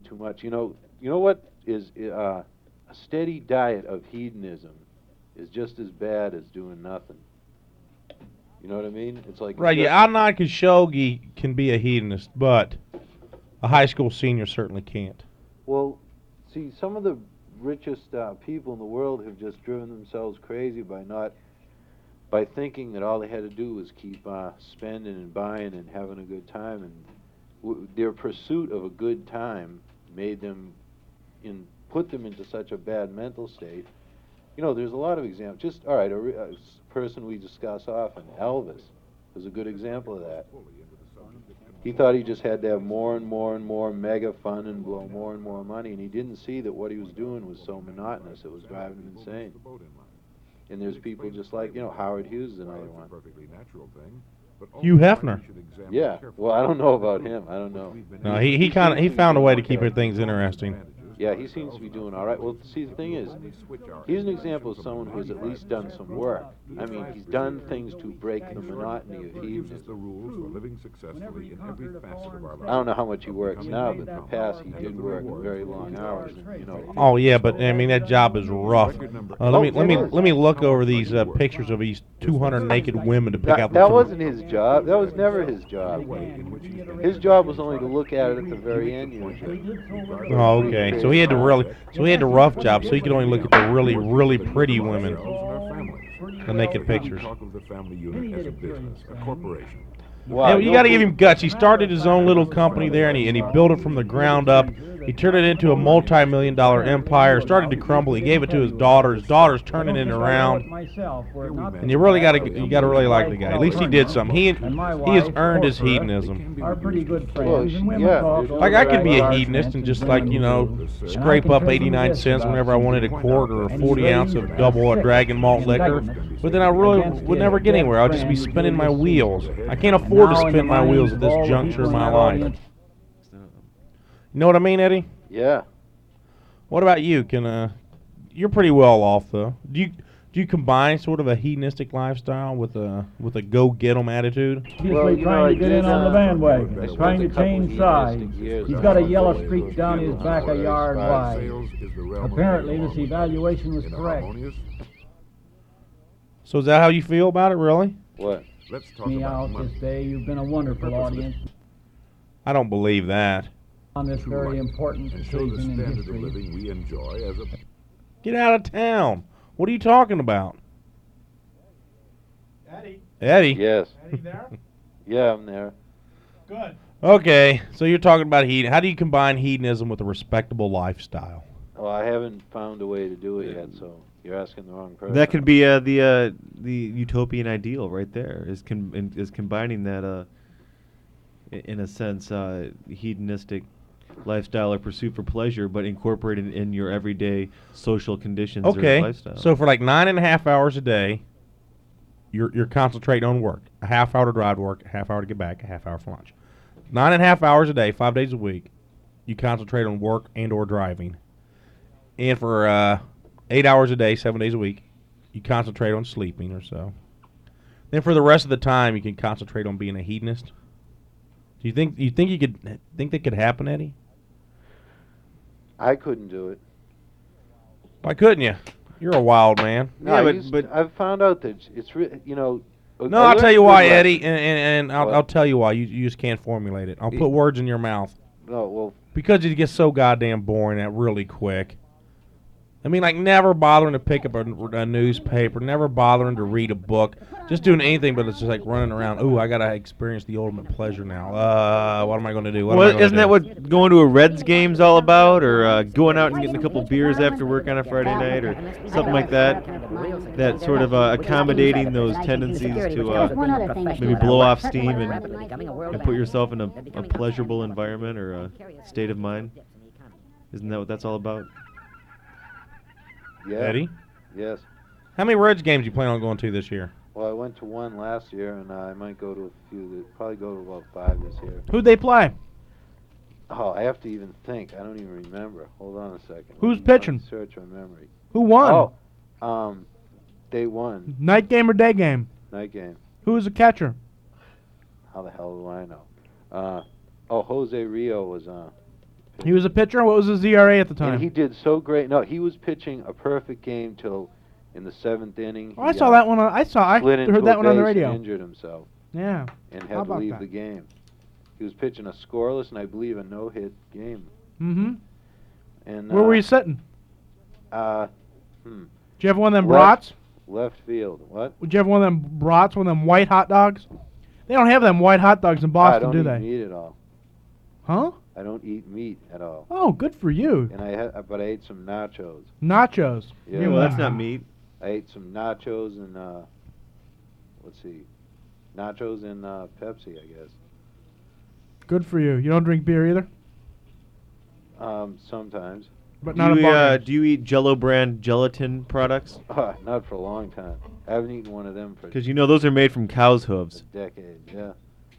too much. You know what is a steady diet of hedonism is just as bad as doing nothing. You know what I mean? It's like Right, yeah, Adnan Khashoggi can be a hedonist, but a high school senior certainly can't. Well, see, some of the richest people in the world have just driven themselves crazy by thinking that all they had to do was keep spending and buying and having a good time, and their pursuit of a good time made them put them into such a bad mental state. There's a lot of examples. Just all right, a person we discuss often, Elvis, is a good example of that. He thought he just had to have more and more and more mega fun and blow more and more money, and he didn't see that what he was doing was so monotonous it was driving him insane. And there's people just like, Howard Hughes is another one. Hugh Hefner. Yeah, well, I don't know about him. I don't know. No, he found a way to keep things interesting. Yeah, he seems to be doing all right. Well, see, the thing is, he's an example of someone who has at least done some work. I mean, he's done things to break the monotony of hedonism. I don't know how much he works now, but in the past he did work very long hours. And, Oh yeah, but I mean that job is rough. Let me look over these pictures of these 200 naked women to pick out. That wasn't his job. That was never his job. His job was only to look at it at the very end usually. Oh, okay. So he had the rough job, so he could only look at the really, really pretty women, the naked pictures. Wow, you got to give him guts. He started his own little company there, and he built it from the ground up. He turned it into a multi-million-dollar empire. Started to crumble. He gave it to his daughter. His daughter's turning it around. And you got to really like the guy. At least he did something. He has earned his hedonism. Are pretty good friends. Like I could be a hedonist and just scrape up 89 cents whenever I wanted a quart or a 40 ounce of double Dragon malt liquor. But then I really would never get anywhere. I'd just be spinning my wheels. I can't afford to spin my wheels at this juncture of my life. You know what I mean, Eddie? Yeah. What about you? You're pretty well off though. Do you combine sort of a hedonistic lifestyle with a go get 'em attitude? He's trying to get in on the bandwagon. Trying to change sides. He's got a yellow streak down his back a yard wide. Apparently, this evaluation was correct. So is that how you feel about it, really? What? Me out this day. You've been a wonderful audience I don't believe that. on this very important occasion in history. Get out of town. What are you talking about? Eddie? Yes. Eddie there? Yeah, I'm there. Good. Okay, so you're talking about hedon. How do you combine hedonism with a respectable lifestyle? Oh, I haven't found a way to do it yet, so you're asking the wrong person. That could be the utopian ideal right there. Is combining that in a sense hedonistic lifestyle or pursuit for pleasure, but incorporated in your everyday social conditions or lifestyle. So for like 9.5 hours a day, you're concentrating on work. A half hour to drive to work, a half hour to get back, a half hour for lunch. 9.5 hours a day, 5 days a week, you concentrate on work and or driving. And for 8 hours a day, 7 days a week, you concentrate on sleeping or so. Then for the rest of the time, you can concentrate on being a hedonist. Do you think that could happen, Eddie? I couldn't do it. Why couldn't you? You're a wild man. No, but I've found out that it's No, I'll tell you why, Eddie, and I'll tell you why. You just can't formulate it. I'll put words in your mouth. No, well, because it gets so goddamn boring that really quick. I mean, like never bothering to pick up a newspaper, never bothering to read a book, just doing anything, but it's just like running around. Ooh, I gotta experience the ultimate pleasure now. What am I going to do? Isn't that what going to a Reds game's all about, or going out and getting a couple beers after work on a Friday night, or something like that? That sort of accommodating those tendencies to maybe blow off steam and put yourself in a pleasurable environment or a state of mind. Isn't that what that's all about? Yeah. Eddie? Yes. How many Reds games you plan on going to this year? Well, I went to one last year, and I might go to a few. Probably go to about 5 this year. Who'd they play? Oh, I have to even think. I don't even remember. Hold on a second. Who's pitching? Search my memory. Who won? Oh, they won. Night game or day game? Night game. Who was the catcher? How the hell do I know? Jose Rio was pitcher. He was a pitcher. What was his ERA at the time? And he did so great. No, he was pitching a perfect game till in the 7th inning. Oh, I saw that one. I slid into heard that a one on the base radio. and injured himself Yeah. and How had to about leave that? the game. He was pitching a scoreless and I believe a no-hit game. Mm-hmm. And Where were you sitting? Hmm. Did you have one of them Left. brats? Left field. What? Would you have one of them brats, one of them white hot dogs? They don't have them white hot dogs in I Boston, don't do eat they? meat at all. Huh? I don't eat meat at all. Oh, good for you. And but I ate some nachos. Nachos. Yeah. Yeah, well, that's not meat. I ate some nachos and let's see, nachos and Pepsi, I guess. Good for you. You don't drink beer either? Sometimes. But not a do, bar. do you eat Jell-O brand gelatin products? Not for a long time. I haven't eaten one of them for Because you know those are made from cow's hooves. a decade. Yeah.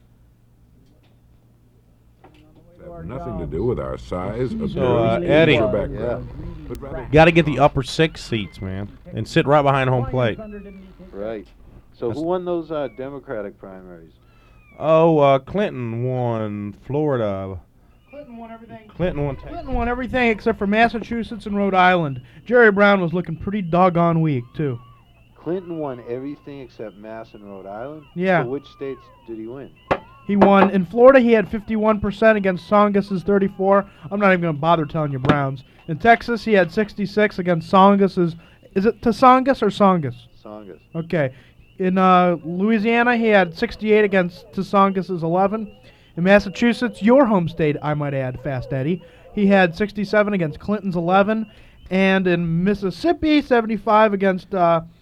Have nothing to do with our size, appearance, Eddie. or background, Yeah. but rather Got to get the upper 6 seats, man, and sit right behind home plate. Right. So who won those Democratic primaries? Oh, Clinton won Florida. Clinton won everything. Clinton won Texas. Clinton won everything except for Massachusetts and Rhode Island. Jerry Brown was looking pretty doggone weak, too. Clinton won everything except Mass and Rhode Island? Yeah. So which states did he win? He won. In Florida, he had 51% against Tsongas's 34. I'm not even going to bother telling you Browns. In Texas, he had 66 against Tsongas's. Is it Tsongas or Tsongas? Songas. Okay. In Louisiana, he had 68 against Tsongas's 11. In Massachusetts, your home state, I might add, Fast Eddie, he had 67 against Clinton's 11. And in Mississippi, 75 against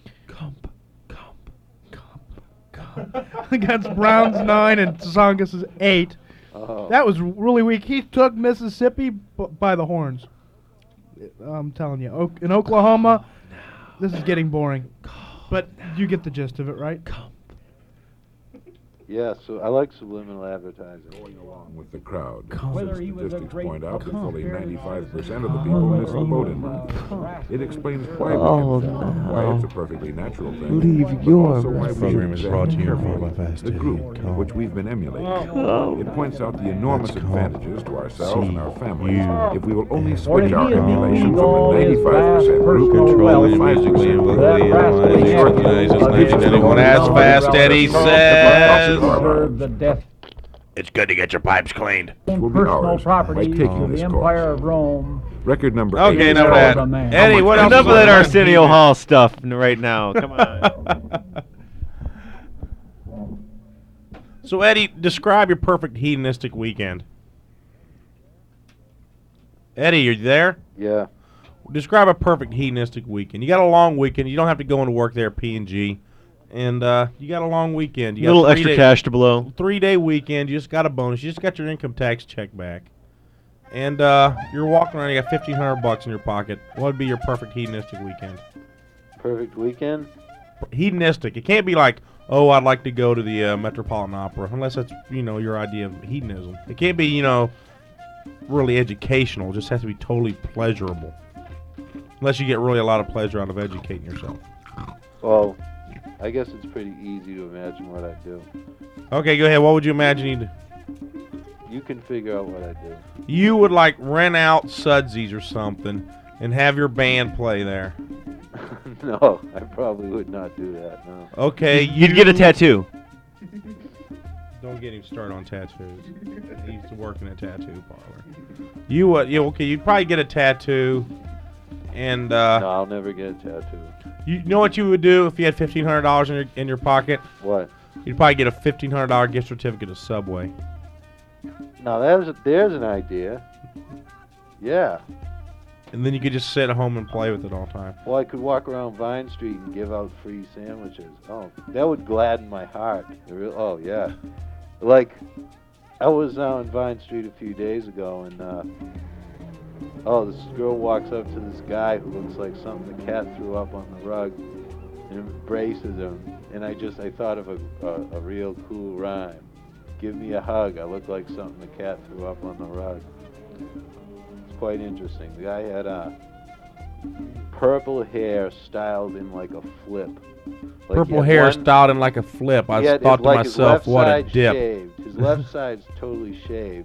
against Brown's 9 and Tsongas's 8. Oh. That was really weak. He took Mississippi by the horns. I'm telling you. In Oklahoma, this is getting boring. But you get the gist of it, right? Yeah, so I like subliminal advertising. going along with the crowd. Whether Since he was a statistics great point out that fully compared 95% of the people miss the boat in mind. It explains why we get fat, why it's a perfectly natural thing. Leave but your also why This we program should is brought to you examine by carefully Fast the Eddie. group Come. which we've been emulating. Come. It points out the enormous Let's come. advantages to ourselves and our families you. if we will only For switch he our is the emulation from ego the is 95% group personal to wealth. the 5% Eddie says. Serve the death It's good to get your pipes cleaned. will be personal ours by properties taking of this the course. Empire of Rome. Record number Okay, 8. enough of How that. much- Eddie, what else? Enough of that is on Arsenio TV? Hall stuff right now. Come on. So, Eddie, describe your perfect hedonistic weekend. Eddie, you there? Yeah. Describe a perfect hedonistic weekend. You got a long weekend. You don't have to go into work there at P&G. And you got a long weekend. You got Little a extra 3-day cash to blow. 3-day weekend. You just got a bonus. You just got your income tax check back. And you're walking around. You got $1,500 in your pocket. What would be your perfect hedonistic weekend? Perfect weekend? Hedonistic. It can't be like, oh, I'd like to go to the Metropolitan Opera, unless that's, your idea of hedonism. It can't be, really educational. It just has to be totally pleasurable. Unless you get really a lot of pleasure out of educating yourself. Well, I guess it's pretty easy to imagine what I'd do. Okay, go ahead. What would you imagine you'd do? You can figure out what I'd do. You would, rent out Sudsies or something and have your band play there. No, I probably would not do that, no. Okay, You'd get a tattoo. Don't get him started on tattoos. He used to work in a tattoo parlor. You would, you'd probably get a tattoo, and No, I'll never get a tattoo. you know what you would do if you had $1,500 in your pocket? What? You'd probably get a $1,500 gift certificate to Subway. Now, there's an idea. Yeah. And then you could just sit at home and play with it all the time. Well, I could walk around Vine Street and give out free sandwiches. Oh, that would gladden my heart. Oh, yeah. I was on Vine Street a few days ago, and this girl walks up to this guy who looks like something the cat threw up on the rug and embraces him. And I thought of a real cool rhyme. Give me a hug. I look like something the cat threw up on the rug. It's quite interesting. The guy had purple hair styled in like a flip. Purple hair styled in like a flip. I thought to myself, what a dip. Shaved. His left side's totally shaved,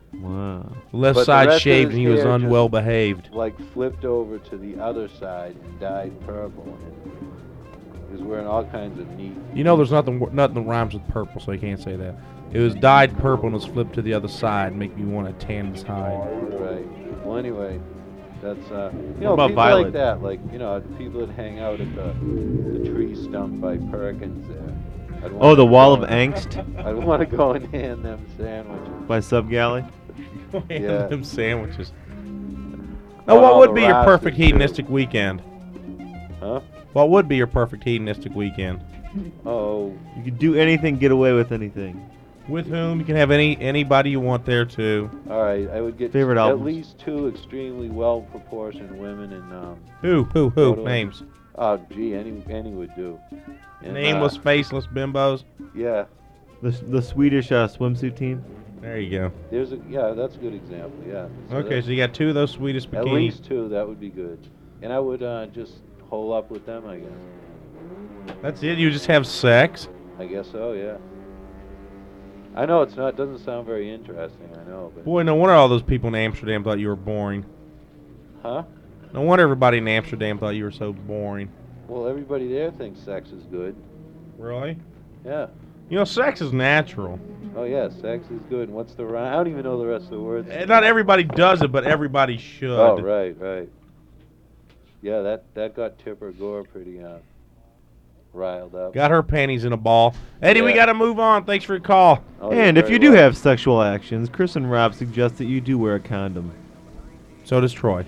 Wow. Left But the side rest of shaved his and he was hair just, unwell behaved. Like flipped over to the other side and dyed purple. And he was wearing all kinds of neat. You know, there's nothing that rhymes with purple, so you can't say that. It was dyed purple and was flipped to the other side, make me want to tan his hide. Right. Well, anyway, that's What people about Violet? like that, like people that hang out at the tree stump by Perkins there. I'd Oh, wanna the Wall of go Angst I'd want to go and hand them sandwiches. by Sub Galley. Yeah. Them sandwiches. Oh, Now, what all would the be your rascals, perfect too. hedonistic weekend? Huh? What would be your perfect hedonistic weekend? Oh, You could do anything, get away with anything. With whom? You can have anybody you want there too. all right. I would get Favorite at albums? least 2 extremely well-proportioned women and Who? Photo- Names. oh, gee, any would do. And, Nameless, faceless bimbos. Yeah. The Swedish swimsuit team. There you go. That's a good example. Yeah. Okay, that's- so you got 2 of those Swedish at bikinis. least 2. That would be good. And I would just hole up with them. I guess. That's it. You just have sex. I guess so. Yeah. I know it's not. Doesn't sound very interesting. I know, but Boy, no wonder all those people in Amsterdam thought you were boring. huh? No wonder everybody in Amsterdam thought you were so boring. Well, everybody there thinks sex is good. Really? Yeah. You know, sex is natural. Oh yeah, sex is good. And what's the rhyme? I don't even know the rest of the words. Not everybody does it, but everybody should. Oh right. Yeah, that got Tipper Gore pretty riled up. Got her panties in a ball. Eddie, we Yeah. got to move on. Thanks for your call. Oh, you're And if very you do welcome. have sexual actions, Chris and Rob suggest that you do wear a condom. So does Troy.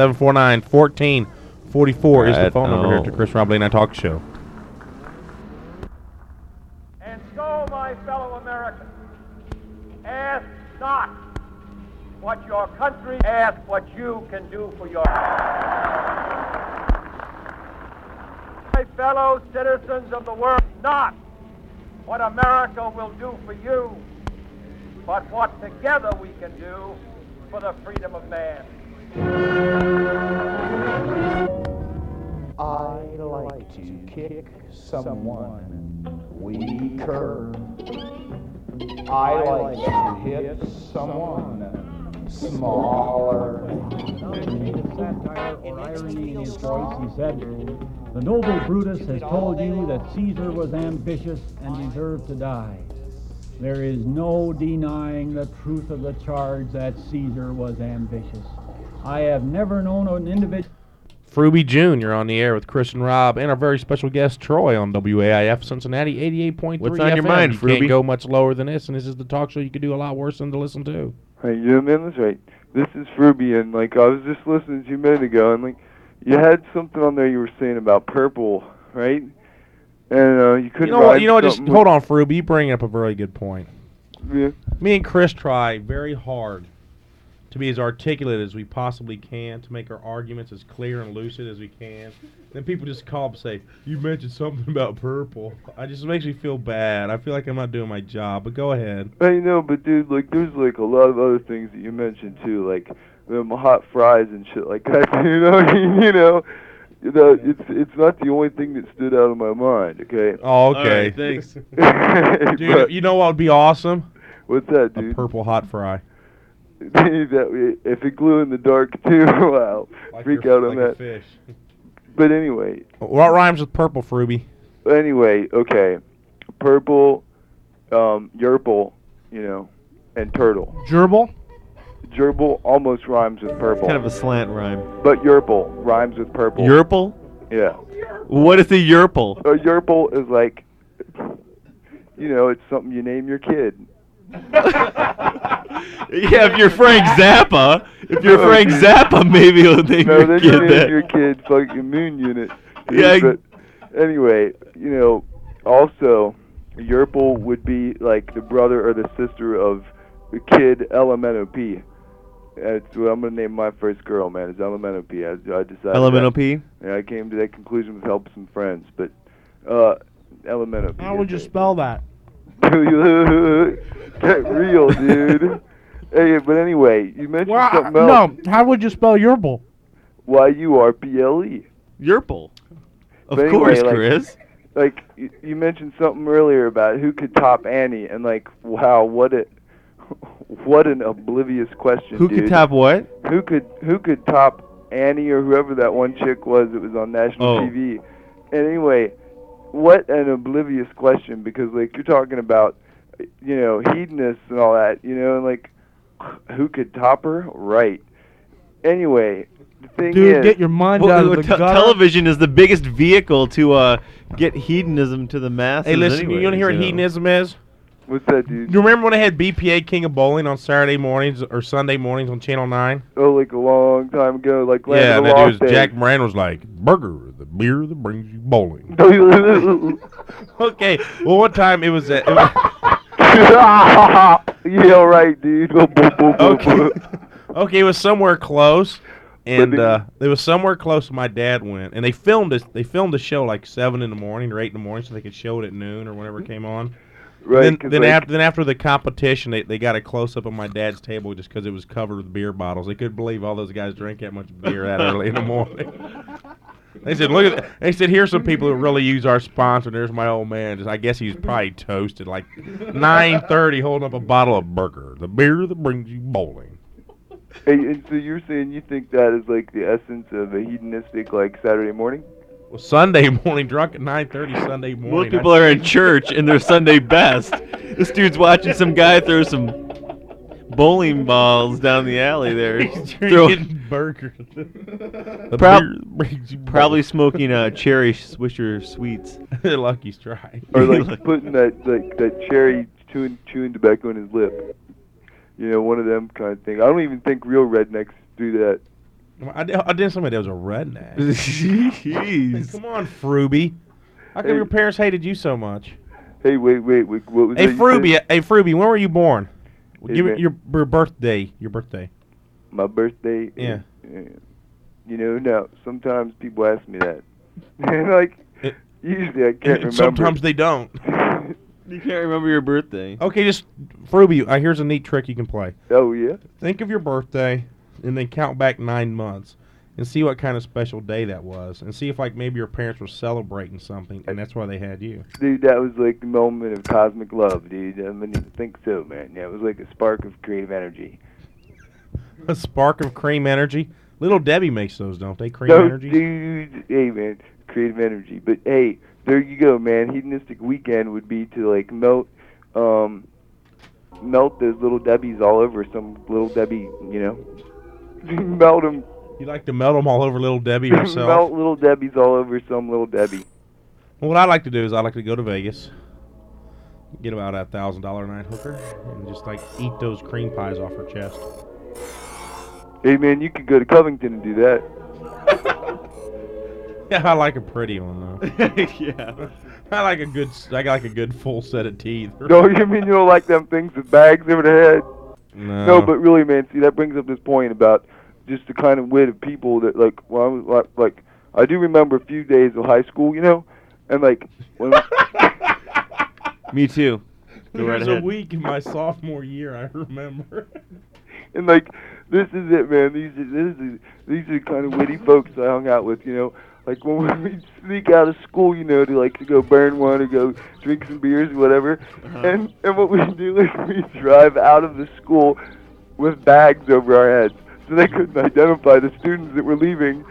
749-1444 is the Right phone number here on. to Chris Rob Late Night Talk Show. And so, my fellow Americans, ask not what your country, ask what you can do for your my fellow citizens of the world, not what America will do for you, but what together we can do for the freedom of man. I like to kick someone weaker. I like to hit someone smaller. Without a shade of satire or irony in his voice, he said, "The noble Brutus has told you that Caesar was ambitious and deserved to die. There is no denying the truth of the charge that Caesar was ambitious. I have never known an individual..." Fruby June, you're on the air with Chris and Rob and our very special guest Troy on WAIF Cincinnati 88.3 What's on your FM. mind, You Fruby? can't go much lower than this, and this is the talk show you could do a lot worse than to listen to. Hey, yeah, man, that's right. This is Fruby, and like I was just listening to you a minute ago, and like you had something on there you were saying about purple, right? And you couldn't. You know what? Just hold on, Fruby. You bring up a very good point. Yeah. Me and Chris try very hard to be as articulate as we possibly can, to make our arguments as clear and lucid as we can. Then people just call up and say, "You mentioned something about purple." It just makes me feel bad. I feel like I'm not doing my job. But go ahead. I know, but dude, like there's like a lot of other things that you mentioned too, like them hot fries and shit like that. It's not the only thing that stood out of my mind. Okay. Oh, okay. All right, thanks. Dude, But you know what would be awesome? what's that, A dude? purple hot fry. If it glue in the dark too, wow, freak out on like a that. fish. But anyway, What rhymes with purple, Fruby? okay, purple, yerple, and turtle. Gerbil? Gerbil almost rhymes with purple, Kind of a slant rhyme. but yerple rhymes with purple. Yerple? Yeah. What is a yerple? A yerple is like, it's something you name your kid. Yeah, if you're Frank Zappa, maybe you'll name No, your then you kid name that. your kid fucking Moon Unit. dude. Yeah, But anyway, also, yerple would be like the brother or the sister of the kid LMNOP. That's what I'm gonna name my first girl, man. Is LMNOP. I decided. Elemental that. P? Yeah, I came to that conclusion with help of some friends, but LMNOP. How would you spell that? Get real, dude. Hey, but anyway, you mentioned something else. No, how would you spell Yerbil? YURPLE. Yerple. Of But anyway, course, like- Chris. Like you mentioned something earlier about who could top Annie, and like, wow, What an oblivious question, Who dude. could top what? Who could top Annie or whoever that one chick was that was on national Oh. TV? And anyway, what an oblivious question, because like you're talking about, you know, hedonists and all that, you know, and like who could top her? Right. Anyway, the thing Dude, is, get your mind out of the gutter. Television is the biggest vehicle to get hedonism to the masses. Hey, listen, you want to hear what anyways, hedonism is? what's that, dude? You remember when they had BPA King of Bowling on Saturday mornings or Sunday mornings on Channel 9? Oh, like a long time ago, like Land Yeah, of the that Lost dude was, Jack Moran was like, burger, the beer that brings you bowling. Days. Okay, well, one time it was at... Yeah, right, dude. Okay. Okay, it was somewhere close, and But it was somewhere close. My dad went, and they filmed it. They filmed the show like 7 in the morning or 8 in the morning, so they could show it at noon or whenever it came on. Right. Then after the competition, they got a close up on my dad's table just because it was covered with beer bottles. They couldn't believe all those guys drank that much beer that early in the morning. They said, "Look at that." They said, "Here's some people who really use our sponsor." There's my old man. Just, I guess he was probably toasted, like 9:30, holding up a bottle of Burger, the beer that brings you bowling. Hey, and so you're saying you think that is like the essence of a hedonistic like Saturday morning? Well, Sunday morning, drunk at 9:30 Sunday morning. Most people are in church in their Sunday best. This dude's watching some guy throw some bowling balls down the alley there. He's drinking Burger. The Prob- beer brings you Probably smoking cherry Swisher Sweets. bowling. Lucky Strike. Or like putting that cherry chewing tobacco in his lip. You know, one of them kind of thing. I don't even think real rednecks do that. I did somebody that was a redneck. Jeez. Come on, Fruby. How come Hey. your parents hated you so much? Hey, wait, what was Hey, that you said? Fruby, when were you born? Hey, Give me man. your birthday. Your birthday. My birthday? Yeah. You know, now, sometimes people ask me that. And like, It- usually I can't remember. Sometimes they don't. You can't remember your birthday. Okay, just Fruby. Here's a neat trick you can play. Oh, yeah? Think of your birthday, and then count back 9 months, and see what kind of special day that was, and see if like maybe your parents were celebrating something, and that's why they had you. Dude, that was like the moment of cosmic love, dude. I mean, I think so, man. Yeah, it was like a spark of creative energy. A spark of cream energy. Little Debbie makes those, don't they? Cream No, energies. dude. Hey, man, creative energy. But hey, there you go, man. Hedonistic weekend would be to like melt those little Debbies all over some little Debbie, you know. Melt them. You like to melt them all over Little Debbie yourself? Melt little Debbies all over some little Debbie. Well, what I like to do is I like to go to Vegas, get about a $1,000 a night hooker, and just like eat those cream pies off her chest. Hey, man, you could go to Covington and do that. Yeah, I like a pretty one though. Yeah. I like a good full set of teeth. No, you mean you don't like them things with bags over the head? No, but really, man, see, that brings up this point about just the kind of wit of people that, like, when I was, like, I do remember a few days of high school, you know, and, like, when... Me too. Go There right was a ahead. week in my sophomore year, I remember. And, like, this is it, man, these are the kind of witty folks I hung out with, you know, like, when we'd sneak out of school, you know, to go burn one or go drink some beers or whatever, and what we'd do is we'd drive out of the school with bags over our heads, so they couldn't identify the students that were leaving.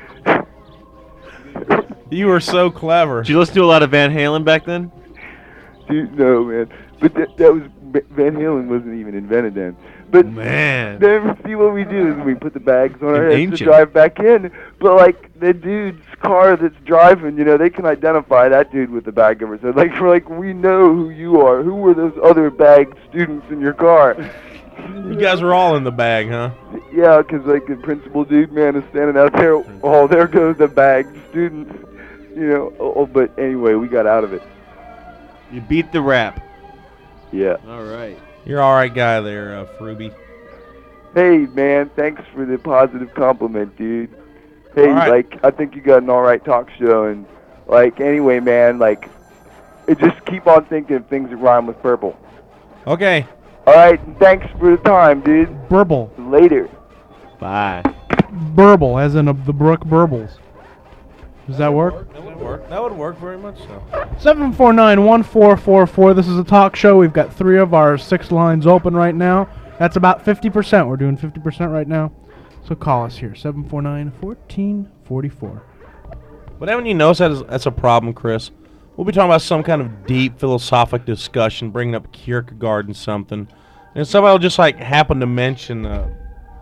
You were so clever. Did you listen to a lot of Van Halen back then? Dude, no, man. But that was, Van Halen wasn't even invented then. But Man. then see what we do is we put the bags on our heads Ancient. to drive back in. But like the dude's car that's driving, you know, they can identify that dude with the bag over his head. Like we're like, we know who you are. Who were those other bagged students in your car? You guys were all in the bag, huh? Yeah, 'cause like the principal dude, man, is standing out there. Oh, there goes the bagged students. You know. Oh, but anyway, we got out of it. You beat the rap. Yeah. All right. You're all right guy there, Fruby. Hey, man, thanks for the positive compliment, dude. Hey, All right. like, I think you got an alright talk show, and, like, anyway, man, like, just keep on thinking of things that rhyme with purple. Okay. Alright, thanks for the time, dude. Burble. Later. Bye. Burble, as in the Brook Burbles. Does that work? That would work. That would work very much so. 749-1444. This is a talk show. We've got 3 of our 6 lines open right now. That's about 50%. We're doing 50% right now. So call us here, 749-1444. But haven't you noticed that's a problem, Chris? We'll be talking about some kind of deep philosophic discussion, bringing up Kierkegaard and something, and somebody will just like happen to mention a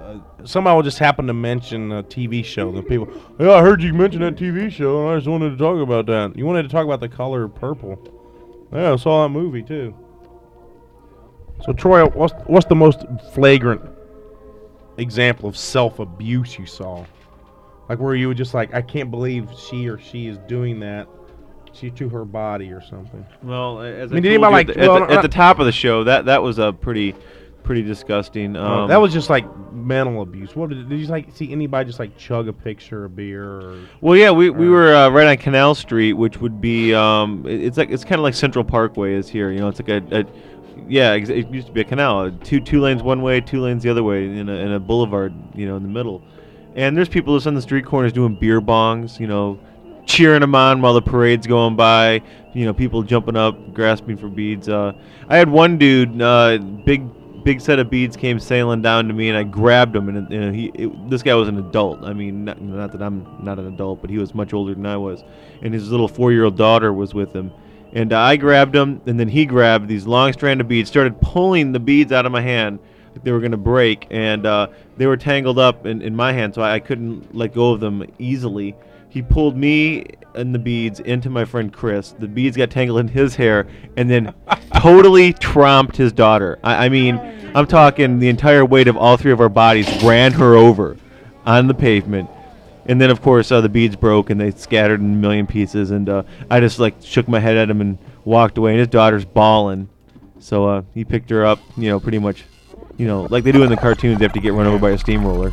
TV show. And people, yeah, I heard you mention that TV show, and I just wanted to talk about that. You wanted to talk about The Color Purple. Yeah, I saw that movie too. So Troy, what's the most flagrant example of self-abuse you saw? Like where you were just like, I can't believe she is doing that. She to her body or something. Well, as I mean, I did told anybody you like at the top of the show, that was a pretty disgusting. That was just like mental abuse. What did you like see anybody just like chug a picture of beer? Or, well, yeah, we were right on Canal Street, which would be it's kind of like Central Parkway is here. You know, it's like it used to be a canal, two lanes one way, 2 lanes the other way, in a boulevard, you know, in the middle. And there's people just on the street corners doing beer bongs, you know, cheering them on while the parade's going by. You know, people jumping up, grasping for beads. I had one dude, big set of beads came sailing down to me, and I grabbed him. And this guy was an adult. I mean, not that I'm not an adult, but he was much older than I was. And his little 4-year-old daughter was with him. And I grabbed him, and then he grabbed these long strand of beads, started pulling the beads out of my hand like they were going to break, and they were tangled up in my hand, so I couldn't let go of them easily. He pulled me and the beads into my friend Chris. The beads got tangled in his hair, and then totally tromped his daughter. I mean, I'm talking the entire weight of all 3 of our bodies ran her over on the pavement. And then, of course, the beads broke, and they scattered in a million pieces. And I just, like, shook my head at him and walked away. And his daughter's bawling. So he picked her up, you know, pretty much, you know, like they do in the cartoons. They have to get run over by a steamroller.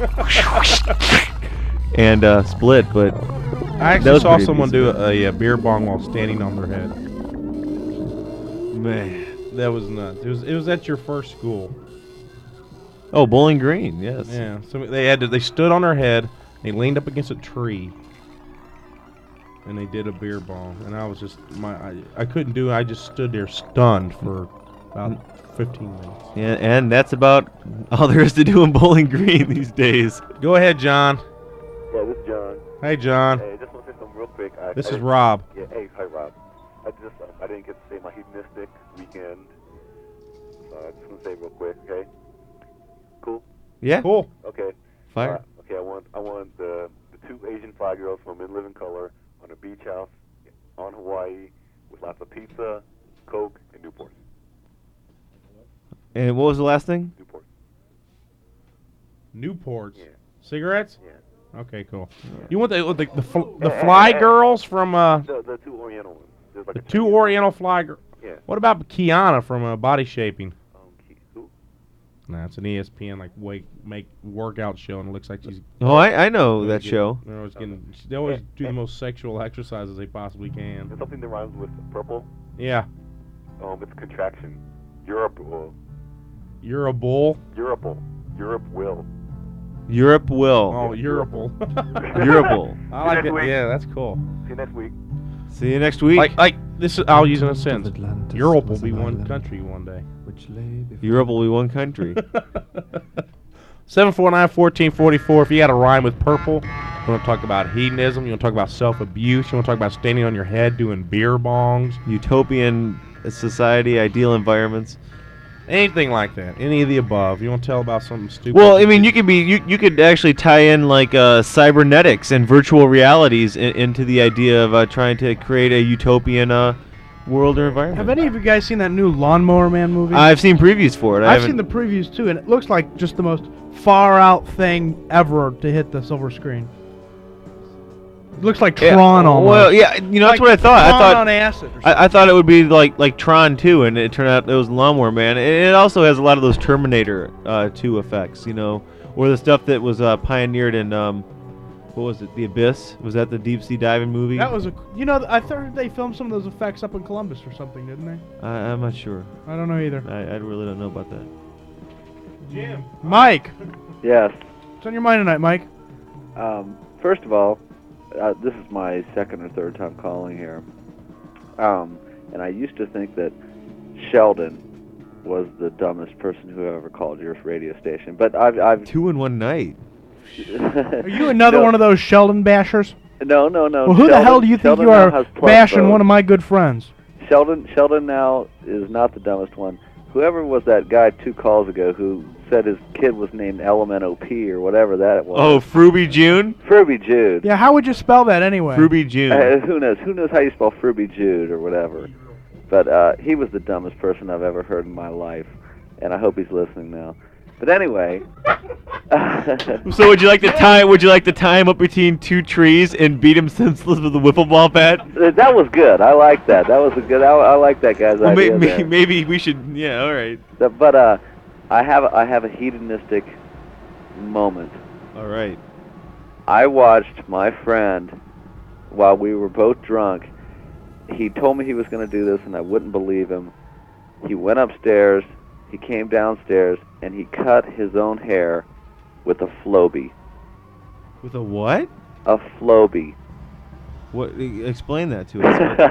And split, but I actually saw someone do a beer bong while standing on their head. Man, that was nuts. It was at your first school. Oh, Bowling Green, yes. Yeah. So they stood on their head. They leaned up against a tree, and they did a beer bong. And I was just I couldn't do it. I just stood there stunned for about 15 minutes. Yeah, and that's about all there is to do in Bowling Green these days. Go ahead, John. Yeah, this is John. Hey, John. Hey, just want to say something real quick. This is Rob. Yeah, hey, hi, Rob. I didn't get to say my hedonistic weekend, so I just want to say real quick, okay? Cool? Yeah. Cool. Okay. Fire. Okay, I want the 2 Asian fly girls from In Living Color on a beach house on Hawaii with lots of pizza, Coke, and Newport. And what was the last thing? Newport. Newports? Yeah. Cigarettes? Yeah. Okay, cool. You want the fly girls from the 2 Oriental ones. There's like the 2 Oriental fly girls? Yeah. What about Kiana from Body Shaping? Who? Nah, it's an ESPN make workout show, and it looks like she's. Oh, I know that show. They always do the most sexual exercises they possibly can. There's something that rhymes with purple. Yeah. It's a contraction. Europe will. You're a bull. Europe will. Europe will. Oh, Europal. Europal. I like it. Yeah, that's cool. See you next week. See you next week. Like this is. I'll use it in a sentence. Europe will be one country one day. Europe will be one country. 749-1444. If you got a rhyme with purple, you want to talk about hedonism, you want to talk about self-abuse, you want to talk about standing on your head doing beer bongs, utopian society, ideal environments. Anything like that, any of the above. You want to tell about something stupid? Well, I mean, you could actually tie in like cybernetics and virtual realities into the idea of trying to create a utopian world or environment. Have any of you guys seen that new Lawnmower Man movie? I've seen previews for it. I've seen the previews too, and it looks like just the most far out thing ever to hit the silver screen. It looks like Tron almost. Well, yeah, you know, that's what I thought. Tron on acid. I thought it would be like Tron 2, and it turned out it was Lawnmower Man. It also has a lot of those Terminator 2 effects, you know, or the stuff that was pioneered in what was it, The Abyss? Was that the deep sea diving movie? That was I thought they filmed some of those effects up in Columbus or something, didn't they? I'm not sure. I don't know either. I really don't know about that. Jim. Mike. Yes. What's on your mind tonight, Mike? First of all, this is my second or third time calling here. And I used to think that Sheldon was the dumbest person who ever called your radio station. But I've 2 in one night. Are you another one of those Sheldon bashers? No. Well, who the hell do you think Sheldon you now are has plus bashing votes. one of my good friends? Sheldon now is not the dumbest one. Whoever was that guy 2 calls ago who said his kid was named LMNOP or whatever that was. Oh, Fruby June? Fruby Jude. Yeah, how would you spell that anyway? Fruby June. Who knows? Who knows how you spell Fruby Jude or whatever? But he was the dumbest person I've ever heard in my life, and I hope he's listening now. But anyway. So would you like to tie him up between 2 trees and beat him senseless with a wiffle ball bat? That was good. I like that. That was a good. I like that guy's Well, idea. there. maybe we should. Yeah, all right. But I have a hedonistic moment. All right. I watched my friend while we were both drunk. He told me he was going to do this, and I wouldn't believe him. He went upstairs. He came downstairs, and he cut his own hair with a Flowbee. With a what? A Flowbee. What? Explain that to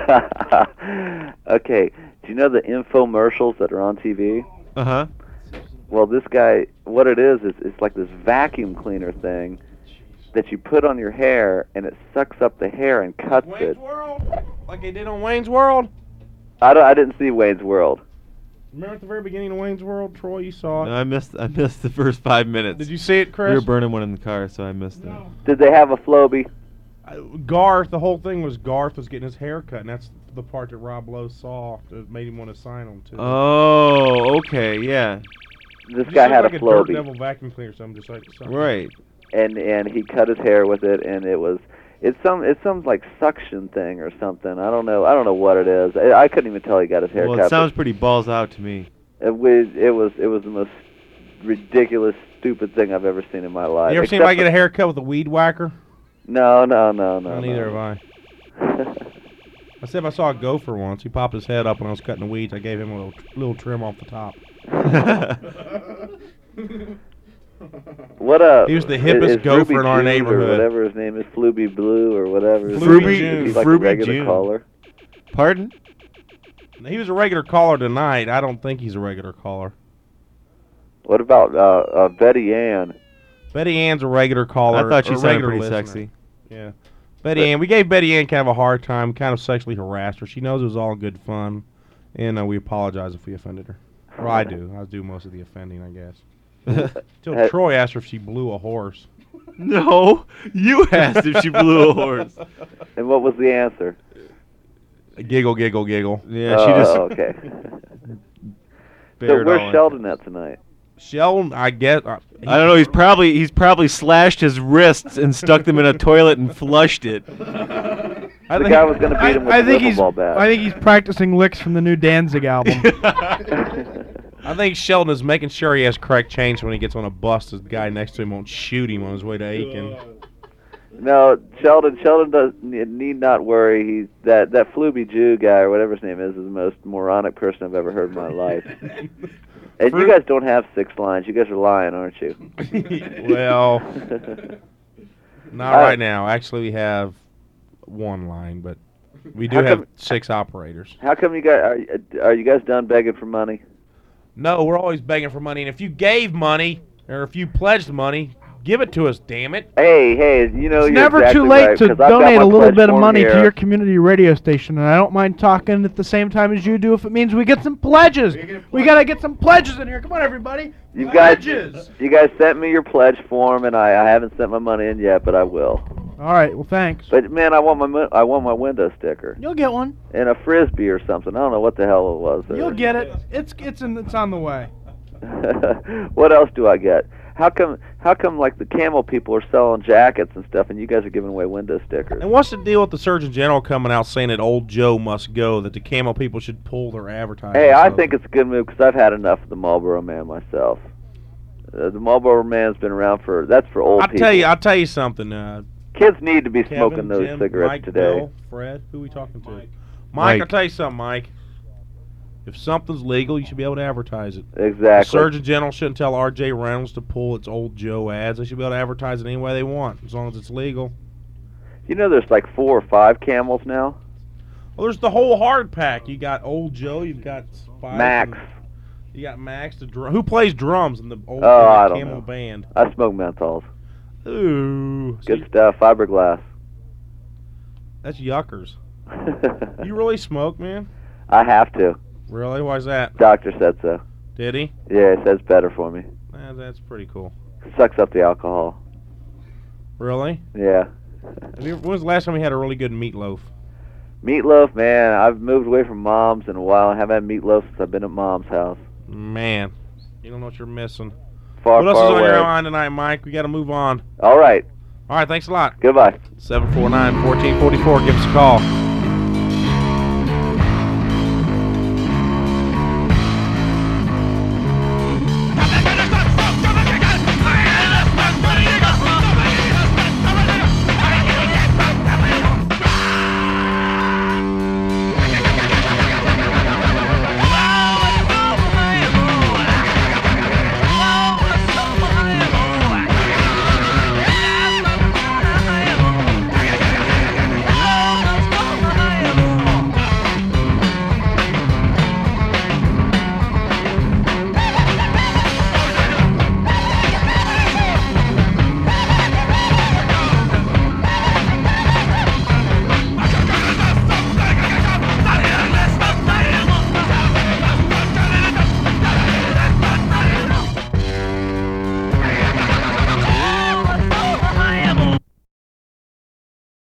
us. Okay. Do you know the infomercials that are on TV? Uh-huh. Well, this guy, what it is it's like this vacuum cleaner thing that you put on your hair, and it sucks up the hair and cuts it. World, like they did on Wayne's World. I didn't see Wayne's World. Remember at the very beginning of Wayne's World, Troy? You saw it. No, I missed the first 5 minutes. Did you see it, Chris? We were burning one in the car, so I missed it. Did they have a Flowbee? Garth, the whole thing was Garth was getting his hair cut, and that's the part that Rob Lowe saw that made him want to sign on to. Oh, okay, yeah. This Just guy looked had like a a Flowbee. Dirt Devil vacuum cleaner, something just like something. Right. And he cut his hair with it, and it's some like suction thing or something. I don't know what it is. I couldn't even tell he got his hair Well, cut. it sounds pretty balls out to me. It was the most ridiculous, stupid thing I've ever seen in my life. You ever seen anybody get a haircut with a weed whacker? No. Neither have I. I said if I saw a gopher once. He popped his head up when I was cutting the weeds. I gave him a little trim off the top. What He was the hippest is gopher Ruby in our June neighborhood. or whatever his name is, Flooby Blue or whatever. Fruby He's like a Fruby regular June. caller. Pardon? He was a regular caller tonight. I don't think he's a regular caller. What about Betty Ann? Betty Ann's a regular caller. I thought she or sounded regular pretty listener. sexy. Yeah. Betty Ann. We gave Betty Ann kind of a hard time, kind of sexually harassed her. She knows it was all good fun, and we apologize if we offended her. Or I do. I do most of the offending, I guess. Till Troy asked her if she blew a horse. No, you asked if she blew a horse. And what was the answer? Giggle, giggle, giggle. Yeah, she just. Okay. So bared all where's in. Sheldon at tonight? Sheldon, I guess. I don't know. He's probably slashed his wrists and stuck them in a toilet and flushed it. The guy was going to beat him with I a think wiffle ball bat. I think he's practicing licks from the new Danzig album. I think Sheldon is making sure he has correct change when he gets on a bus. The guy next to him won't shoot him on his way to Aiken. No, Sheldon does need not worry. He's that Flooby Jew guy or whatever his name is the most moronic person I've ever heard in my life. And you guys don't have 6 lines. You guys are lying, aren't you? Well, not right now. Actually, we have 1 line, but we do have 6 operators. How come you guys are you guys done begging for money? No, we're always begging for money, and if you gave money or if you pledged money, give it to us. Damn it! Hey, you know It's you're never exactly too late right, to 'cause I've got donate my a little pledge bit of form money here. to your community radio station, and I don't mind talking at the same time as you do if it means we get some pledges. We gotta get some pledges in here. Come on, everybody. You guys Pledges. sent me your pledge form, and I haven't sent my money in yet, but I will. All right. Well, thanks. But man, I want my window sticker You'll get one. and a frisbee or something. I don't know what the hell it was. You'll get it. It's on the way. What else do I get? How come like the Camel people are selling jackets and stuff, and you guys are giving away window stickers? And what's the deal with the Surgeon General coming out saying that Old Joe must go, that the Camel people should pull their advertising? Hey, I think it's a good move because I've had enough of the Marlboro Man myself. The Marlboro Man's been around that's for old people. I'll tell you something. Kids need to be Kevin, smoking those Jim, cigarettes Mike, today. Bill, Fred, who are we talking to? Mike, I'll tell you something, Mike. If something's legal, you should be able to advertise it. Exactly. The Surgeon General shouldn't tell R.J. Reynolds to pull its Old Joe ads. They should be able to advertise it any way they want, as long as it's legal. You know there's like 4 or 5 Camels now? Well, there's the whole hard pack. You got Old Joe, you've got Spike. Max. You got Max, who plays drums in the old I don't Camel know. band? I smoke menthols. Ooh. Good stuff. Fiberglass. That's yuckers. You really smoke, man? I have to. Really? Why's that? Doctor said so. Did he? Yeah, he says better for me. That's pretty cool. Sucks up the alcohol. Really? Yeah. When was the last time you had a really good meatloaf? Meatloaf, man. I've moved away from Mom's in a while. I haven't had meatloaf since I've been at Mom's house. Man, you don't know what you're missing. Far, what else far is on away. your mind tonight, Mike? We got to move on. All right. All right, thanks a lot. Goodbye. 749-1444. Give us a call.